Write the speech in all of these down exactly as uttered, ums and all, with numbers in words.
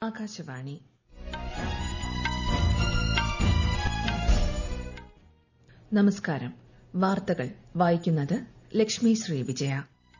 ആകാശവാണി. നമസ്കാരം. വാർത്തകൾ വായിക്കുന്നത് ലക്ഷ്മി ശ്രീ വിജയ.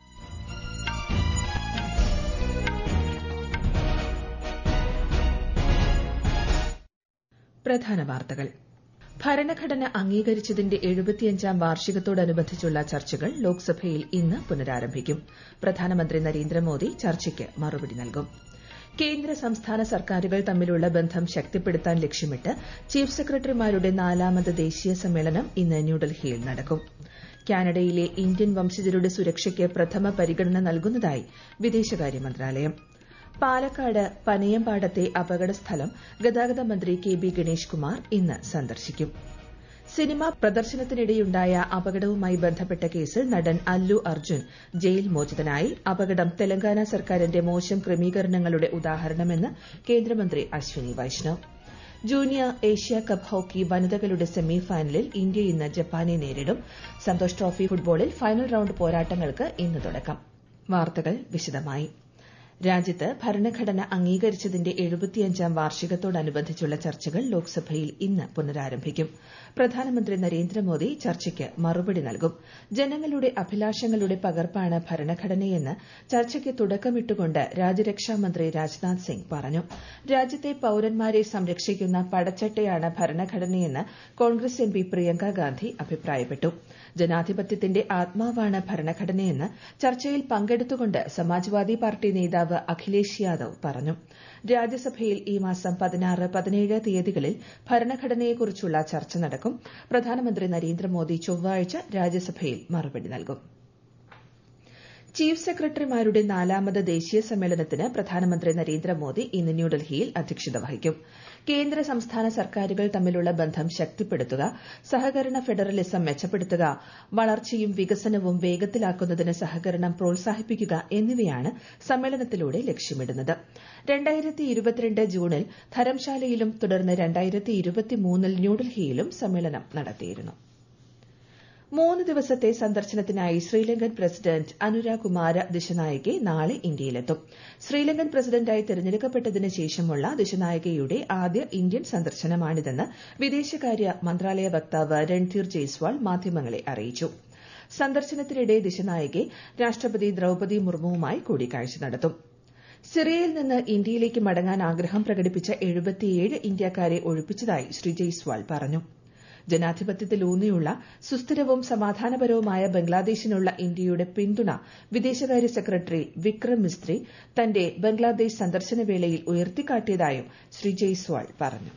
പ്രധാന വാർത്തകൾ. ഭരണഘടന അംഗീകരിച്ചതിന്റെ എഴുപത്തിയഞ്ചാം വാർഷികത്തോടനുബന്ധിച്ചുള്ള ചർച്ചകൾ ലോക്സഭയിൽ ഇന്ന് പുനരാരംഭിക്കും. പ്രധാനമന്ത്രി നരേന്ദ്രമോദി ചർച്ചയ്ക്ക് മറുപടി നൽകും. കേന്ദ്ര സംസ്ഥാന സർക്കാരുകൾ തമ്മിലുള്ള ബന്ധം ശക്തിപ്പെടുത്താൻ ലക്ഷ്യമിട്ട് ചീഫ് സെക്രട്ടറിമാരുടെ നാലാമത് ദേശീയ സമ്മേളനം ഇന്ന് ന്യൂഡൽഹിയിൽ നടക്കും. കാനഡയിലെ ഇന്ത്യൻ വംശജരുടെ സുരക്ഷയ്ക്ക് പ്രഥമ പരിഗണന നൽകുന്നതായി വിദേശകാര്യ മന്ത്രാലയം. പാലക്കാട് പനയമ്പാടത്തെ അപകടസ്ഥലം ഗതാഗത മന്ത്രി കെ ബി ഗണേഷ് കുമാർ ഇന്ന് സന്ദർശിക്കും. സിനിമാ പ്രദർശനത്തിനിടെയുണ്ടായ അപകടവുമായി ബന്ധപ്പെട്ട കേസിൽ നടൻ അല്ലു അർജുൻ ജയിൽ മോചിതനായി. അപകടം തെലങ്കാന സർക്കാരിന്റെ മോശം ക്രമീകരണങ്ങളുടെ ഉദാഹരണമെന്ന് കേന്ദ്രമന്ത്രി Ashwini Vaishnaw. Junior Asia cup hockey വനിതകളുടെ സെമി ഫൈനലിൽ ഇന്ത്യ ഇന്ന് ജപ്പാനെ നേരിടും. സന്തോഷ് ട്രോഫി ഫുട്ബോളിൽ ഫൈനൽ റൌണ്ട് പോരാട്ടങ്ങൾക്ക് ഇന്ന് തുടക്കം. വാർത്തകൾ വിശദമായി. രാജ്യത്ത് ഭരണഘടന അംഗീകരിച്ചതിന്റെ എഴുപത്തിയഞ്ചാം വാർഷികത്തോടനുബന്ധിച്ചുള്ള ചർച്ചകൾ ലോക്സഭയിൽ ഇന്ന് പുനരാരംഭിക്കും. പ്രധാനമന്ത്രി നരേന്ദ്രമോദി ചർച്ചയ്ക്ക് മറുപടി നൽകും. ജനങ്ങളുടെ അഭിലാഷങ്ങളുടെ പകർപ്പാണ് ഭരണഘടനയെന്ന് ചർച്ചയ്ക്ക് തുടക്കമിട്ടുകൊണ്ട് രാജ്യരക്ഷാമന്ത്രി രാജ്നാഥ് സിംഗ് പറഞ്ഞു. രാജ്യത്തെ പൌരന്മാരെ സംരക്ഷിക്കുന്ന പടച്ചട്ടയാണ് ഭരണഘടനയെന്ന് Congress M P Priyanka Gandhi അഭിപ്രായപ്പെട്ടു. ജനാധിപത്യത്തിന്റെ ആത്മാവാണ് ഭരണഘടനയെന്ന് ചർച്ചയിൽ പങ്കെടുത്തുകൊണ്ട് സമാജ്വാദി പാർട്ടി നേതാവ് അഖിലേഷ് യാദവ് പറഞ്ഞു. രാജ്യസഭയിൽ ഈ മാസം പതിനാറ് പതിനേഴ് തീയതികളിൽ ഭരണഘടനയെക്കുറിച്ചുള്ള ചർച്ച നടക്കും. പ്രധാനമന്ത്രി നരേന്ദ്രമോദി ചൊവ്വാഴ്ച രാജ്യസഭയിൽ മറുപടി നൽകും. ചീഫ് സെക്രട്ടറിമാരുടെ നാലാമത് ദേശീയ സമ്മേളനത്തിന് പ്രധാനമന്ത്രി നരേന്ദ്രമോദി ഇന്ന് ന്യൂഡൽഹിയിൽ അധ്യക്ഷത വഹിക്കും. കേന്ദ്ര സംസ്ഥാന സർക്കാരുകൾ തമ്മിലുള്ള ബന്ധം ശക്തിപ്പെടുത്തുക, സഹകരണ ഫെഡറലിസം മെച്ചപ്പെടുത്തുക, വളർച്ചയും വികസനവും വേഗത്തിലാക്കുന്നതിന് സഹകരണം പ്രോത്സാഹിപ്പിക്കുക എന്നിവയാണ് സമ്മേളനത്തിലൂടെ ലക്ഷ്യമിടുന്നത്. രണ്ടായിരത്തി ഇരുപത്തിരണ്ട് ജൂണിൽ ധരംശാലയിലും തുടർന്ന് രണ്ടായിരത്തി ഇരുപത്തിമൂന്നിൽ ന്യൂഡൽഹിയിലും സമ്മേളനം നടത്തിയിരുന്നു. മൂന്ന് ദിവസത്തെ സന്ദർശനത്തിനായി ശ്രീലങ്കൻ പ്രസിഡന്റ് അനുര കുമാര ദിശനായകെ നാളെ ഇന്ത്യയിലെത്തും. ശ്രീലങ്കൻ പ്രസിഡന്റായി തെരഞ്ഞെടുക്കപ്പെട്ടതിന് ശേഷമുള്ള ദിശനായകയുടെ ആദ്യ ഇന്ത്യൻ സന്ദർശനമാണിതെന്ന് വിദേശകാര്യ മന്ത്രാലയ വക്താവ് രൺധീർ ജയ്സ്വാൾ മാധ്യമങ്ങളെ അറിയിച്ചു. സന്ദർശനത്തിനിടെ ദിശനായകെ രാഷ്ട്രപതി ദ്രൌപദി മുർമുവുമായി കൂടിക്കാഴ്ച നടത്തും. സിറിയയിൽ നിന്ന് ഇന്ത്യയിലേക്ക് മടങ്ങാൻ ആഗ്രഹം പ്രകടിപ്പിച്ച എഴുപത്തിയേഴ് ഇന്ത്യക്കാരെ ഒഴിപ്പിച്ചതായി ശ്രീ ജയ്സ്വാൾ പറഞ്ഞു. ജനാധിപത്യത്തിലൂന്നിയുള്ള സുസ്ഥിരവും സമാധാനപരവുമായ ബംഗ്ലാദേശിനുള്ള ഇന്ത്യയുടെ പിന്തുണ വിദേശകാര്യ സെക്രട്ടറി വിക്രം മിസ്ത്രി തന്റെ ബംഗ്ലാദേശ് സന്ദർശന വേളയിൽ ഉയർത്തിക്കാട്ടിയതായും ശ്രീ ജയ്സ്വാൾ പറഞ്ഞു.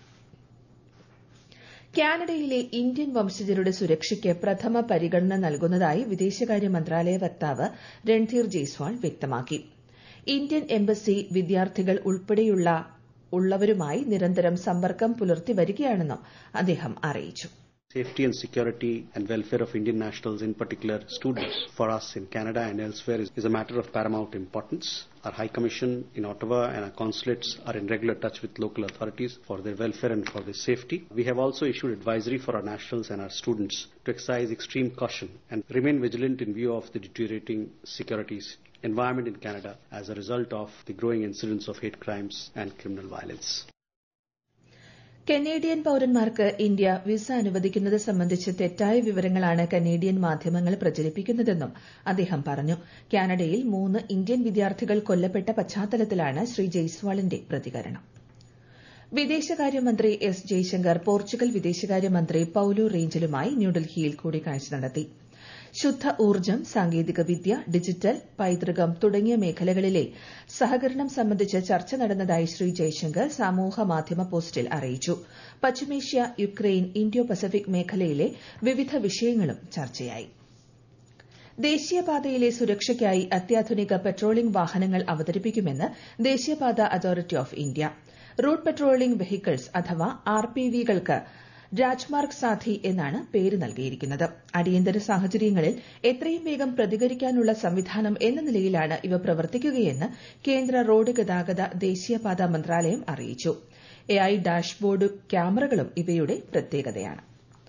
കാനഡയിലെ ഇന്ത്യൻ വംശജരുടെ സുരക്ഷയ്ക്ക് പ്രഥമ പരിഗണന നൽകുന്നതായി വിദേശകാര്യ മന്ത്രാലയ വക്താവ് രൺധീർ ജയ്സ്വാൾ വ്യക്തമാക്കി. ഇന്ത്യൻ എംബസി വിദ്യാർത്ഥികൾ ഉൾപ്പെടെയുള്ള ഉള്ളവരുമായി നിരന്തരം സമ്പർക്കം പുലർത്തി വരികയാണെന്നും അദ്ദേഹം അറിയിച്ചു. Safety and security and welfare of Indian nationals, in particular students, for us in Canada and elsewhere is, is a matter of paramount importance. Our High Commission in Ottawa and our consulates are in regular touch with local authorities for their welfare and for their safety. We have also issued advisory for our nationals and our students to exercise extreme caution and remain vigilant in view of the deteriorating security environment in Canada as a result of the growing incidence of hate crimes and criminal violence. Canadian പൌരന്മാർക്ക് India visa അനുവദിക്കുന്നത് സംബന്ധിച്ച് തെറ്റായ വിവരങ്ങളാണ് Canadian മാധ്യമങ്ങൾ പ്രചരിപ്പിക്കുന്നതെന്നും അദ്ദേഹം പറഞ്ഞു. കാനഡയിൽ മൂന്ന് ഇന്ത്യൻ വിദ്യാർത്ഥികൾ കൊല്ലപ്പെട്ട പശ്ചാത്തലത്തിലാണ് ശ്രീ ജയ്സ്വാളിന്റെ പ്രതികരണം. വിദേശകാര്യമന്ത്രി എസ് ജയശങ്കർ പോർച്ചുഗൽ വിദേശകാര്യമന്ത്രി പൌലോ റേഞ്ചലുമായി ന്യൂഡൽഹിയിൽ കൂടിക്കാഴ്ച നടത്തി. ശുദ്ധ ഊർജ്ജം, സാങ്കേതികവിദ്യ, ഡിജിറ്റൽ, പൈതൃകം തുടങ്ങിയ മേഖലകളിലെ സഹകരണം സംബന്ധിച്ച് ചർച്ച നടന്നതായി ശ്രീ ജയശങ്കർ സമൂഹ മാധ്യമ പോസ്റ്റിൽ അറിയിച്ചു. പശ്ചിമേഷ്യ, യുക്രൈൻ, ഇന്തോ പസഫിക് മേഖലയിലെ വിവിധ വിഷയങ്ങളും ചർച്ചയായി. ദേശീയപാതയിലെ സുരക്ഷയ്ക്കായി അത്യാധുനിക പട്രോളിംഗ് വാഹനങ്ങൾ അവതരിപ്പിക്കുമെന്ന് ദേശീയപാത authority of India. Route patrolling vehicles അഥവാ ആർ പി വികൾക്ക് രാജ്മാർഗ് സാഥി എന്നാണ് പേര് നൽകിയിരിക്കുന്നത്. അടിയന്തര സാഹചര്യങ്ങളിൽ എത്രയും വേഗം പ്രതികരിക്കാനുള്ള സംവിധാനം എന്ന നിലയിലാണ് ഇവ പ്രവർത്തിക്കുകയെന്ന് കേന്ദ്ര റോഡ് ഗതാഗത ദേശീയപാത മന്ത്രാലയം അറിയിച്ചു. എ ഐ ഡാഷ്ബോർഡ് ക്യാമറകളും ഇവയുടെ പ്രത്യേകതയാണ്.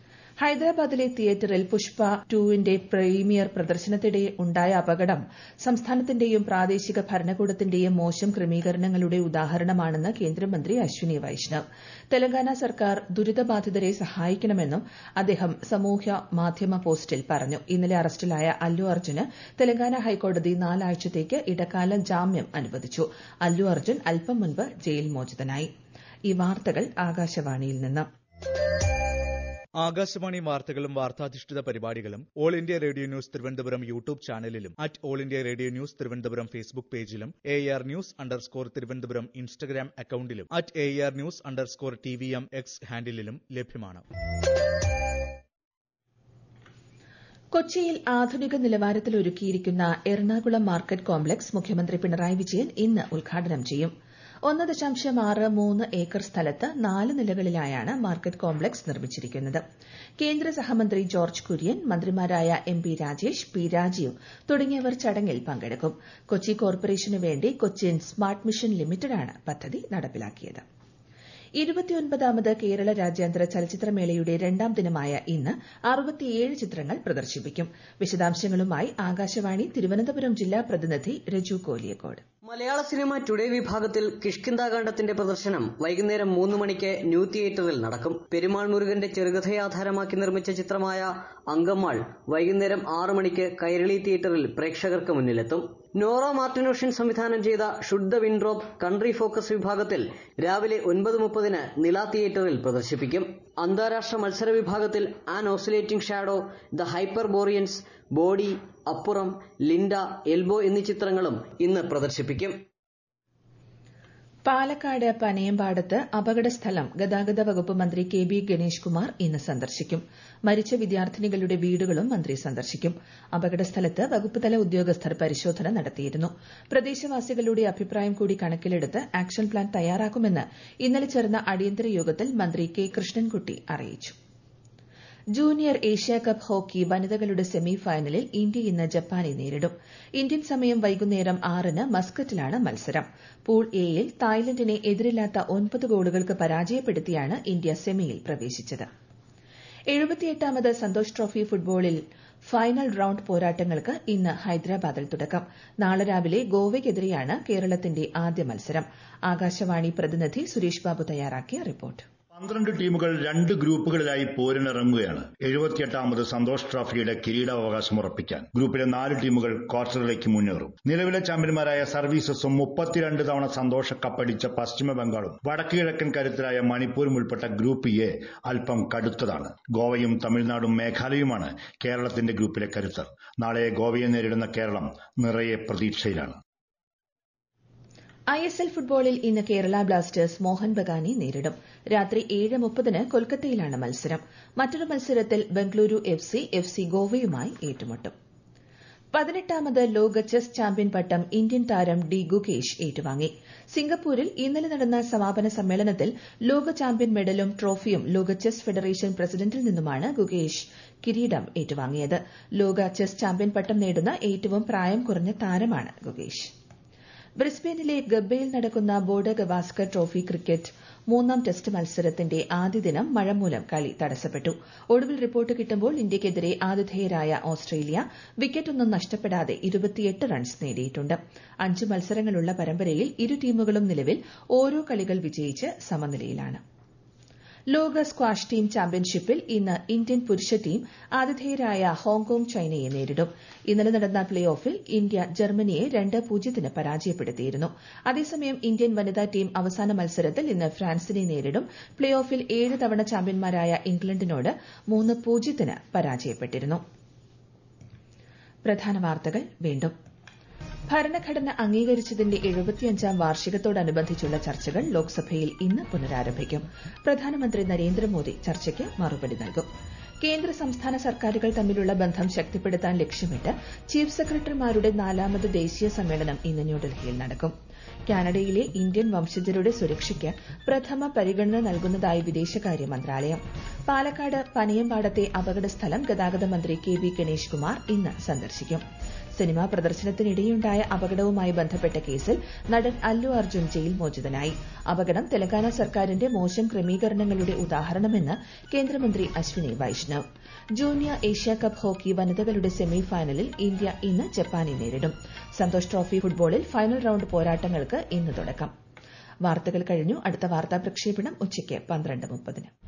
ഹൈദരാബാദിലെ തിയേറ്ററിൽ പുഷ്പ ടുവിന്റെ പ്രീമിയർ പ്രദർശനത്തിനിടെ ഉണ്ടായ അപകടം സംസ്ഥാനത്തിന്റെയും പ്രാദേശിക ഭരണകൂടത്തിന്റെയും മോശം ക്രമീകരണങ്ങളുടെ ഉദാഹരണമാണെന്ന് കേന്ദ്രമന്ത്രി അശ്വിനി വൈഷ്ണവ്. തെലങ്കാന സർക്കാർ ദുരിതബാധിതരെ സഹായിക്കണമെന്നും അദ്ദേഹം സമൂഹ മാധ്യമ പോസ്റ്റിൽ പറഞ്ഞു. ഇന്നലെ അറസ്റ്റിലായ അല്ലു അർജുന് തെലങ്കാന ഹൈക്കോടതി നാലാഴ്ചത്തേക്ക് ഇടക്കാല ജാമ്യം അനുവദിച്ചു. അല്ലു അർജുൻ അല്പം മുൻപ് ജയിൽ മോചിതനായി. ഈ വാർത്തകൾ ആകാശവാണിയിൽ നിന്ന്. ആകാശവാണി വാർത്തകളും വാർത്താധിഷ്ഠിത പരിപാടികളും all India radio news Thiruvananthapuram YouTube ചാനലിലും at all India radio news Thiruvananthapuram Facebook പേജിലും A R news underscore Thiruvananthapuram Instagram അക്കൌണ്ടിലും at A R news underscore T V M X ഹാൻഡിലും ലഭ്യമാണ്. കൊച്ചിയിൽ ആധുനിക നിലവാരത്തിൽ ഒരുക്കിയിരിക്കുന്ന എറണാകുളം മാർക്കറ്റ് കോംപ്ലക്സ് മുഖ്യമന്ത്രി പിണറായി വിജയൻ ഇന്ന് ഉദ്ഘാടനം ചെയ്യും. ഒന്ന് ദശാംശം ആറ് മൂന്ന് ഏക്കർ സ്ഥലത്ത് നാല് നിലകളിലായാണ് മാർക്കറ്റ് കോംപ്ലക്സ് നിർമ്മിച്ചിരിക്കുന്നത്. കേന്ദ്ര സഹമന്ത്രി ജോർജ് കുര്യൻ, മന്ത്രിമാരായ M P Rajesh, P Rajeev തുടങ്ങിയവർ ചടങ്ങിൽ പങ്കെടുക്കും. കൊച്ചി കോർപ്പറേഷനു വേണ്ടി കൊച്ചിൻ സ്മാർട്ട് മിഷൻ ലിമിറ്റഡാണ് പദ്ധതി നടപ്പിലാക്കിയത്. ഇരുപത്തിയൊൻപതാമത് കേരള രാജ്യാന്തര ചലച്ചിത്രമേളയുടെ രണ്ടാം ദിനമായ ഇന്ന് അറുപത്തിയേഴ് ചിത്രങ്ങൾ പ്രദർശിപ്പിക്കും. വിശദാംശങ്ങളുമായി ആകാശവാണി തിരുവനന്തപുരം ജില്ലാ പ്രതിനിധി രജു കോലിയക്കോട്. മലയാള സിനിമ ടുഡേ വിഭാഗത്തിൽ കിഷ്കിന്ധാകാന്ഡത്തിന്റെ പ്രദർശനം വൈകുന്നേരം മൂന്ന് മണിക്ക് ന്യൂ തിയേറ്ററിൽ നടക്കും. പെരുമാൾ മുരുകന്റെ ചെറുകഥയെ ആധാരമാക്കി നിർമ്മിച്ച ചിത്രമായ അങ്കമ്മാൾ വൈകുന്നേരം ആറ് മണിക്ക് കൈരളി തിയേറ്ററിൽ പ്രേക്ഷകർക്ക് മുന്നിലെത്തും. നോറ മാർട്ടിനോഷ്യൻ സംവിധാനം ചെയ്ത should the wind drop country focus വിഭാഗത്തിൽ രാവിലെ ഒൻപത് മുപ്പതിന് നില തിയേറ്ററിൽ പ്രദർശിപ്പിക്കും. അന്താരാഷ്ട്ര മത്സര വിഭാഗത്തിൽ an oscillating shadow, the Hyperboreans, body, Appuram, Linda, elbow എന്നീ ചിത്രങ്ങളും ഇന്ന് പ്രദർശിപ്പിക്കും. പാലക്കാട് പനയമ്പാടത്ത് അപകടസ്ഥലം ഗതാഗത വകുപ്പ് മന്ത്രി കെ ബി ഗണേഷ് കുമാർ ഇന്ന് സന്ദർശിക്കും. മരിച്ച വിദ്യാർത്ഥിനികളുടെ വീടുകളും മന്ത്രി സന്ദർശിക്കും. അപകടസ്ഥലത്ത് വകുപ്പുതല ഉദ്യോഗസ്ഥർ പരിശോധന നടത്തിയിരുന്നു. പ്രദേശവാസികളുടെ അഭിപ്രായം കൂടി കണക്കിലെടുത്ത് ആക്ഷൻ പ്ലാൻ തയ്യാറാക്കുമെന്ന് ഇന്നലെ ചേർന്ന അടിയന്തര യോഗത്തിൽ മന്ത്രി കെ കൃഷ്ണൻകുട്ടി അറിയിച്ചു. ജൂനിയർ ഏഷ്യാകപ്പ് ഹോക്കി വനിതകളുടെ സെമി ഫൈനലിൽ ഇന്ത്യ ഇന്ന് ജപ്പാനെ നേരിടും. ഇന്ത്യൻ സമയം വൈകുന്നേരം ആറിന് മസ്കറ്റിലാണ് മത്സരം. പൂൾ എയിൽ തായ്ലൻഡിനെ എതിരില്ലാത്ത ഒൻപത് ഗോളുകൾക്ക് പരാജയപ്പെടുത്തിയാണ് ഇന്ത്യ സെമിയിൽ പ്രവേശിച്ചത്. എഴുപത്തിയെട്ടാമത് സന്തോഷ് ട്രോഫി ഫുട്ബോളിൽ ഫൈനൽ റൌണ്ട് പോരാട്ടങ്ങൾക്ക് ഇന്ന് ഹൈദരാബാദിൽ തുടക്കം. നാളെ രാവിലെ ഗോവയ്ക്കെതിരെയാണ് കേരളത്തിന്റെ ആദ്യ മത്സരം. ആകാശവാണി പ്രതിനിധി സുരേഷ് ബാബു തയ്യാറാക്കിയ റിപ്പോർട്ട്. പന്ത്രണ്ട് ടീമുകൾ രണ്ട് ഗ്രൂപ്പുകളിലായി പോരിനിറങ്ങുകയാണ് എഴുപത്തിയെട്ടാമത് സന്തോഷ് ട്രോഫിയുടെ കിരീടാവകാശം ഉറപ്പിക്കാൻ. ഗ്രൂപ്പിലെ നാല് ടീമുകൾ ക്വാർട്ടറിലേക്ക് മുന്നേറും. നിലവിലെ ചാമ്പ്യന്മാരായ സർവീസസും മുപ്പത്തിരണ്ട് തവണ സന്തോഷ കപ്പടിച്ച പശ്ചിമ ബംഗാളും വടക്കു കിഴക്കൻ കരുത്തരായ മണിപ്പൂരും ഉൾപ്പെട്ട ഗ്രൂപ്പ് എ അല്പം കടുത്തതാണ്. ഗോവയും തമിഴ്നാടും മേഘാലയയുമാണ് കേരളത്തിന്റെ ഗ്രൂപ്പിലെ കരുത്തർ. നാളെ ഗോവയെ നേരിടുന്ന കേരളം നിറയെ പ്രതീക്ഷയിലാണ്. ഐ എസ് എൽ ഫുട്ബോളിൽ ഇന്ന് കേരള ബ്ലാസ്റ്റേഴ്സ് മോഹൻ ബഗാനെ നേരിടും. രാത്രി ഏഴ് മുപ്പതിന് കൊൽക്കത്തയിലാണ് മത്സരം. മറ്റൊരു മത്സരത്തിൽ Bengaluru F C F C ഗോവയുമായി ഏറ്റുമുട്ടും. പതിനെട്ടാമത് ലോക ചെസ് ചാമ്പ്യൻ പട്ടം ഇന്ത്യൻ താരം ഡി ഗുകേഷ് ഏറ്റുവാങ്ങി. സിംഗപ്പൂരിൽ ഇന്നലെ നടന്ന സമാപന സമ്മേളനത്തിൽ ലോക ചാമ്പ്യൻ മെഡലും ട്രോഫിയും ലോക ചെസ് ഫെഡറേഷൻ പ്രസിഡന്റിൽ നിന്നുമാണ് ഗുകേഷ് കിരീടം ഏറ്റുവാങ്ങിയത്. ലോക ചെസ് ചാമ്പ്യൻ പട്ടം നേടുന്ന ഏറ്റവും പ്രായം കുറഞ്ഞ താരമാണ് ഗുകേഷ്. ബ്രിസ്ബെയിനിലെ ഗബ്ബയിൽ നടക്കുന്ന ബോർഡർ ഗവാസ്കർ ട്രോഫി ക്രിക്കറ്റ് മൂന്നാം ടെസ്റ്റ് മത്സരത്തിന്റെ ആദ്യ ദിനം മഴ മൂലം കളി തടസ്സപ്പെട്ടു. ഒടുവിൽ റിപ്പോർട്ട് കിട്ടുമ്പോൾ ഇന്ത്യയ്ക്കെതിരെ ആതിഥേയരായ ഓസ്ട്രേലിയ വിക്കറ്റൊന്നും നഷ്ടപ്പെടാതെ ഇരുപത്തിയെട്ട് റൺസ് നേടിയിട്ടുണ്ട്. അഞ്ച് മത്സരങ്ങളുള്ള പരമ്പരയിൽ ഇരു ടീമുകളും നിലവിൽ ഓരോ കളികൾ വിജയിച്ച് സമനിലയിലാണ്. ലോക സ്ക്വാഷ് ടീം ചാമ്പ്യൻഷിപ്പിൽ ഇന്ന് ഇന്ത്യൻ പുരുഷ ടീം ആതിഥേയരായ ഹോങ്കോങ് ചൈനയെ നേരിടും. ഇന്നലെ നടന്ന പ്ലേ ഓഫിൽ ഇന്ത്യ ജർമ്മനിയെ രണ്ട് പൂജ്യത്തിന് പരാജയപ്പെടുത്തിയിരുന്നു. അതേസമയം ഇന്ത്യൻ വനിതാ ടീം അവസാന മത്സരത്തിൽ ഇന്ന് ഫ്രാൻസിനെ നേരിടും. പ്ലേ ഓഫിൽ ഏഴ് തവണ ചാമ്പ്യന്മാരായ ഇംഗ്ലണ്ടിനോട് മൂന്ന് പൂജ്യത്തിന് പരാജയപ്പെട്ടിരുന്നു. പ്രധാന വാർത്തകൾ വീണ്ടും. ഭരണഘടന അംഗീകരിച്ചതിന്റെ എഴുപത്തിയഞ്ചാം വാർഷികത്തോടനുബന്ധിച്ചുള്ള ചർച്ചകൾ ലോക്സഭയിൽ ഇന്ന് പുനരാരംഭിക്കും. പ്രധാനമന്ത്രി നരേന്ദ്രമോദി ചർച്ചയ്ക്ക് മറുപടി നൽകും. കേന്ദ്ര സംസ്ഥാന സർക്കാരുകൾ തമ്മിലുള്ള ബന്ധം ശക്തിപ്പെടുത്താൻ ലക്ഷ്യമിട്ട് ചീഫ് സെക്രട്ടറിമാരുടെ നാലാമത് ദേശീയ സമ്മേളനം ഇന്ന് ന്യൂഡൽഹിയിൽ നടക്കും. കാനഡയിലെ ഇന്ത്യൻ വംശജരുടെ സുരക്ഷയ്ക്ക് പ്രഥമ പരിഗണന നൽകുന്നതായി വിദേശകാര്യ മന്ത്രാലയം. പാലക്കാട് പനയമ്പാടത്തെ അപകടസ്ഥലം ഗതാഗത മന്ത്രി കെ ബി ഗണേഷ് കുമാർ ഇന്ന് സന്ദർശിക്കും. സിനിമാ പ്രദർശനത്തിനിടെയുണ്ടായ അപകടവുമായി ബന്ധപ്പെട്ട കേസിൽ നടൻ അല്ലു അർജുൻ ജയിൽ മോചിതനായി. അപകടം തെലങ്കാന സർക്കാരിന്റെ മോശം ക്രമീകരണങ്ങളുടെ ഉദാഹരണമെന്ന് കേന്ദ്രമന്ത്രി Ashwini Vaishnaw. Junior Asia cup hockey വനിതകളുടെ സെമി ഫൈനലിൽ ഇന്ത്യ ഇന്ന് ജപ്പാനെ നേരിടും. സന്തോഷ് ട്രോഫി ഫുട്ബോളിൽ ഫൈനൽ റൌണ്ട് പോരാട്ടങ്ങൾക്ക് ഇന്ന് തുടക്കം. വാർത്തകൾ കഴിഞ്ഞു. അടുത്ത വാർത്താ പ്രക്ഷേപണം ഉച്ചയ്ക്ക് പന്ത്രണ്ട് മുപ്പതിന്.